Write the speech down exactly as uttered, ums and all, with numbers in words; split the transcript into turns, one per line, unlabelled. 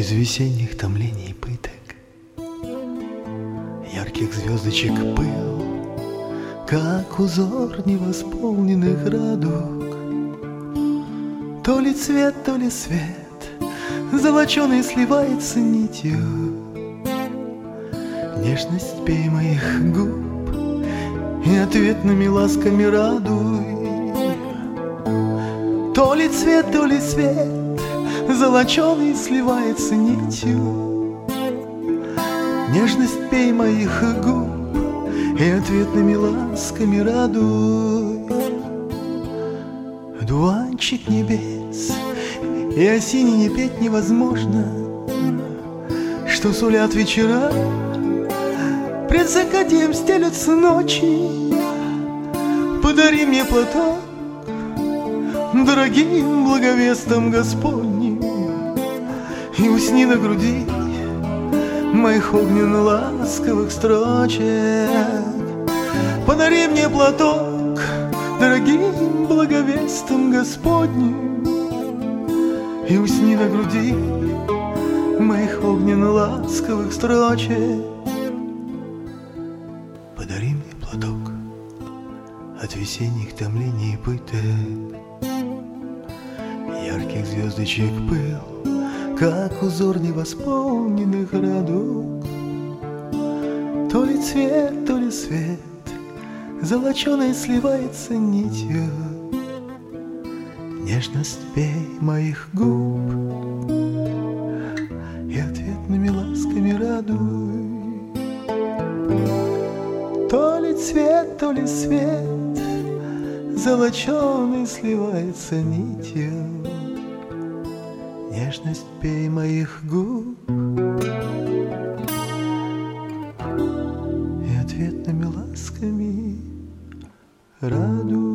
Из весенних томлений и пыток, ярких звездочек пыл, как узор невосполненных радуг. То ли цвет, то ли свет, золоченый сливается нитью. Нежность пей моих губ и ответными ласками радуй. То ли цвет, то ли свет, золоченый сливается нитью. Нежность пей моих губ и ответными ласками радуй. Дуванчик небес и осенний не петь невозможно, что сулят вечера, пред закатием стелются ночи. Подари мне платок дорогим благовестом Господним, и усни на груди моих огненно-ласковых строчек. Подари мне платок дорогим благовестом Господним, и усни на груди моих огненно-ласковых строчек. Подари мне платок от весенних томлений и пыток, ярких звездочек пыл, как узор невосполненных радуг. То ли цвет, то ли свет, золоченый сливается нитью. Нежность пей моих губ и ответными ласками радуй. То ли цвет, то ли свет, золоченый сливается нитью. Нежность пей моих губ и ответными ласками радуй.